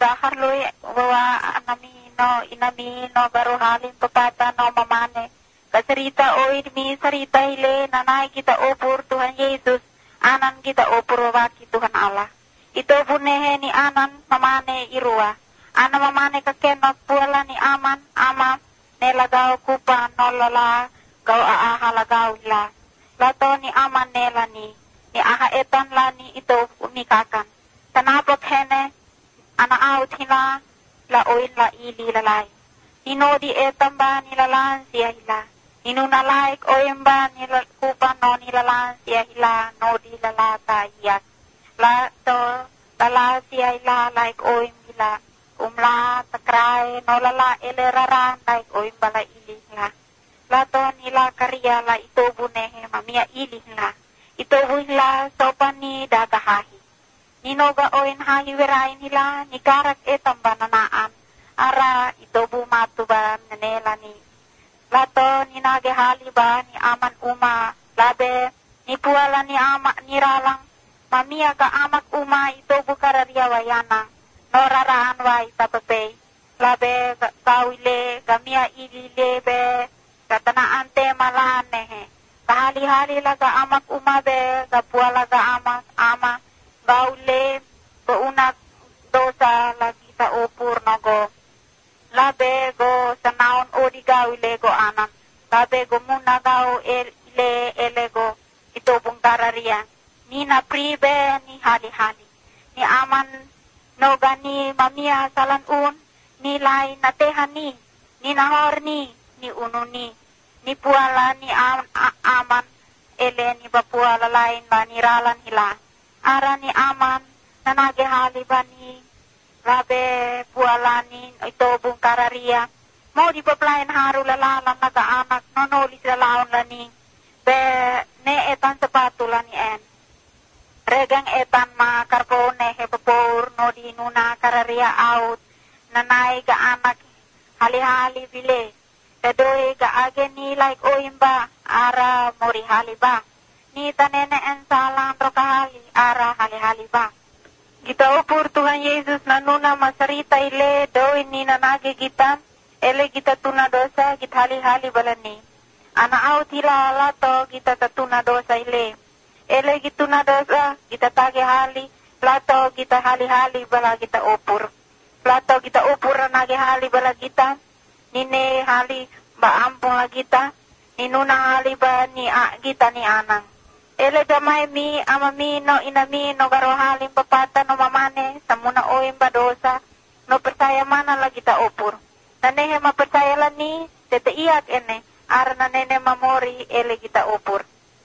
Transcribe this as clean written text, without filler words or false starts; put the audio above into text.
gahar loy bawa anamino inamino baru halin pepata no mamane kasarita oy mi sarita ile nanay kita opur Tuhan Yesus anan kita opur waki Tuhan Allah ito bunehe ni anan mamane irua ana mamane kakenot puala ni aman ama nelagaw kupa nolola gaw aahalagaw ila lato ni aman nela ni aha etan la ni ito umikakan tanapot hene ana out hila la oin la ili lalay ino di etan ba nilalan siya hila ino nalaik oin ba kupa no nilalan siya hila no di lalata iyak la to lala siya hila like oin hila umla takray no lala eleraran like oin bala ili hila lato nila karya la ito bunehe mamia ili hila ito hila sopan ni dagahahi ninoga oin hahi werain hila ni karak etam bananaan ara ito bumatu ba nanela ni lato ni nage hali ba ni aman uma labe ni puala ni ama ni ralang mamia ka amak uma ito bukararya wayana noraraan wa itapape labe kawile gamia ilile be katanaan tema lanehe kahali-hali laga amak uma be kapuala ga amak ama gaule unak dosa lagi sa opur no go labe go sa naon o di gaule go anan labe go muna gao ele go ito pong karariya ni na pribe ni hali-hali ni aman no gani mamia salanun ni lai natehan ni nahor ni ununi ni puala ni aman ele ni bapuala lain ba ni ralan hila ara ni aman nanagehali ba ni rabe pualani ito bung karariya mau dipaplain haru lalalan nagaanak nonolis lalaon lani be ne etan sepatu lani en regang etan ma karpone hepapur no di nuna karariya out nanay ga anak hali-hali bile kadoy ga age ni like oimba ara mori hali ba ni tanene en salang rokahali ara hali-hali ba. Kita upur Tuhan Yesus nanuna masarita ile doy ni nanage kita ele kita tuna dosa kita hali-hali balani. Ana out hila lato kita tatuna dosa ile. Ele kita tuna dosa kita tage hali lato kita hali-hali bala kita upur. Lato kita upur nanage hali bala kita nine hali ba ampung la kita ninuna hali ba ni kita ni anang. Ele damay mi amami no inami no garohalim papata no mamane samuna oim badosa no percaya mana lagi ta opur. Nanehe mapercaya lani tete iyak ene ara nanene mamori ele kita opur.